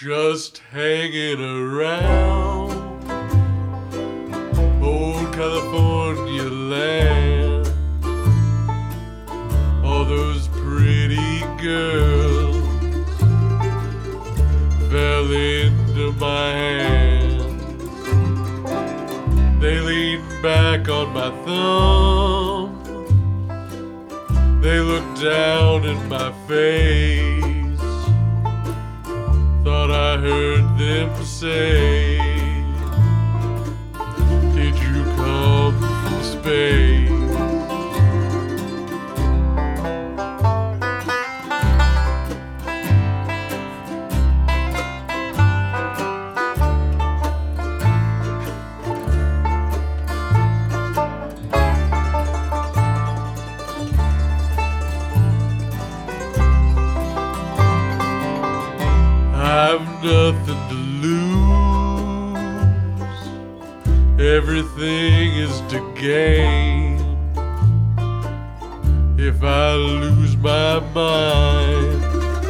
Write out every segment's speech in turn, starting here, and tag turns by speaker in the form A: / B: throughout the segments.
A: Just hanging around old California land. All those pretty girls fell into my hands. They leaned back on my thumb. They looked down in my face. Thought I heard them say, did you come from space? I've nothing to lose, everything is to gain. If I lose my mind,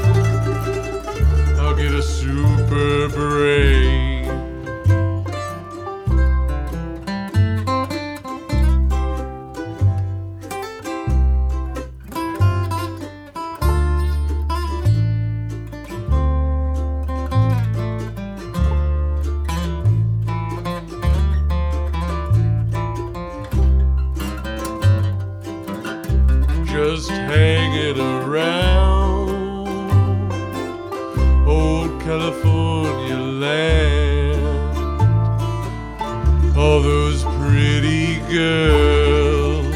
A: I'll get a super brain. Just hanging around old California land. All those pretty girls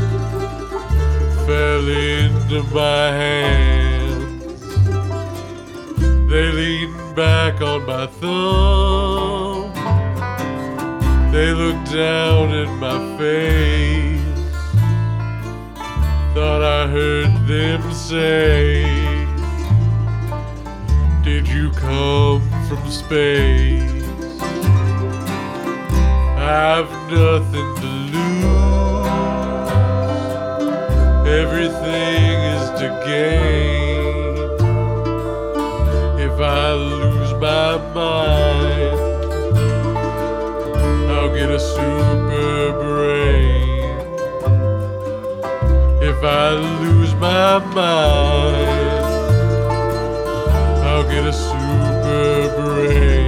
A: fell into my hands. They leaned back on my thumb. They looked down in my face. Thought I heard them say, did you come from space? I've nothing to lose, everything is to gain. If I lose my mind, I'll get a super brain. If I lose my mind, I'll get a super brain.